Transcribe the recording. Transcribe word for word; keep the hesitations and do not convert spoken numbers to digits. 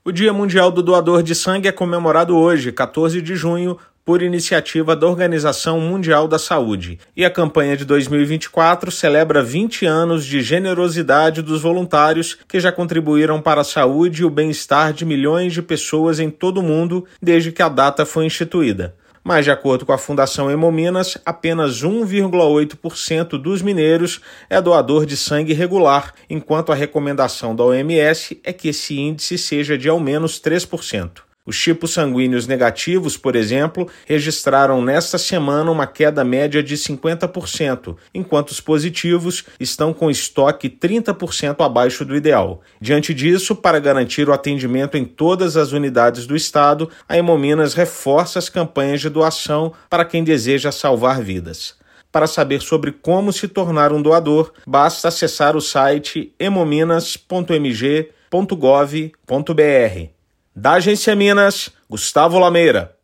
O Dia Mundial do Doador de Sangue é comemorado hoje, quatorze de junho, por iniciativa da Organização Mundial da Saúde. E a campanha de dois mil e vinte e quatro celebra vinte anos de generosidade dos voluntários que já contribuíram para a saúde e o bem-estar de milhões de pessoas em todo o mundo desde que a data foi instituída. Mas, de acordo com a Fundação Hemominas, apenas um vírgula oito por cento dos mineiros é doador de sangue regular, enquanto a recomendação da O M S é que esse índice seja de ao menos três por cento. Os tipos sanguíneos negativos, por exemplo, registraram nesta semana uma queda média de cinquenta por cento, enquanto os positivos estão com estoque trinta por cento abaixo do ideal. Diante disso, para garantir o atendimento em todas as unidades do estado, a Hemominas reforça as campanhas de doação para quem deseja salvar vidas. Para saber sobre como se tornar um doador, basta acessar o site hemominas ponto m g ponto gov ponto b r. Da Agência Minas, Gustavo Lameira.